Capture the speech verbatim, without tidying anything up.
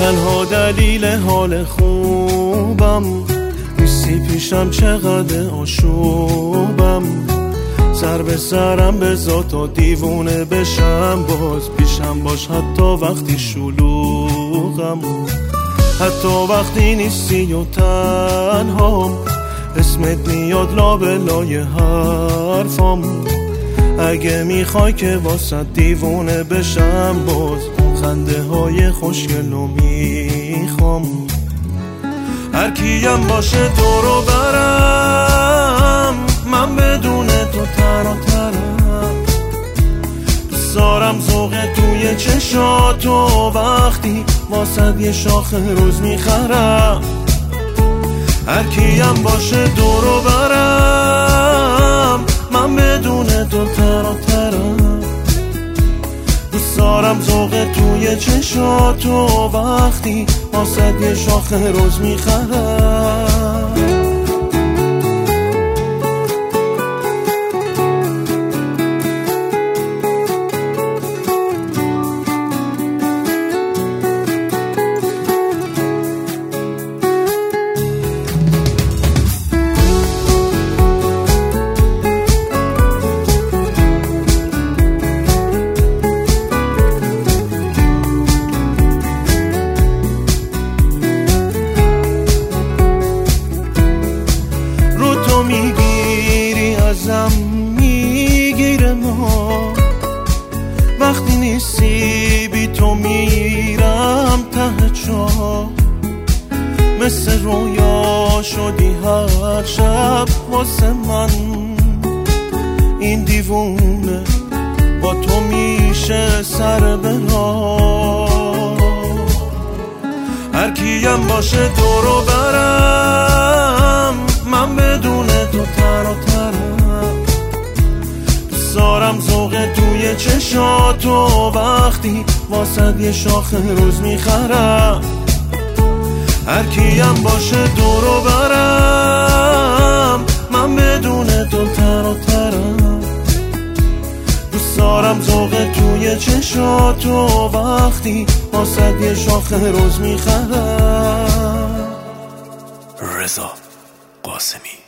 تنها دلیل حال خوبم نیستی پیشم، چقدر آشوبم. سر به سرم بذار تا دیوونه بشم، باز پیشم باش حتی وقتی شلوغم، حتی وقتی نیستی و تنهام. اسمت میاد لابلای حرفام، اگه میخوای که واسه دیوونه بشم، باز اون خنده های خوشگلو میخوام. هر کیم باشه تو رو برم، من بدون تو تنها ترم. دوست دارم ذوق توی چشاتو، وقتی واسه یه شاخه روز میخرم. هر کیم باشه تو رو برم، من بدون تو تنها ترم. دوست دارم ذوق توی چشاتو، وقتی واسه یه شاخه روز میخرم. میگیری ازم میگیره ما، وقتی نیستی بی تو میرم ته چاه. مثل رویا شدی هر شب واسه من، این دیوونه با تو میشه سر به راه. هر کیم باشه تو رو برم، من بدون تو تنها ترم. دوست دارم ذوق توی چشاتو، وقتی واسه یه شاخه روز میخرم. هر کیم باشه تو رو برم، من بدون تو تنها ترم. دوست دارم ذوق توی چشاتو، وقتی واسه یه شاخه روز میخرم. رضا قاسمی.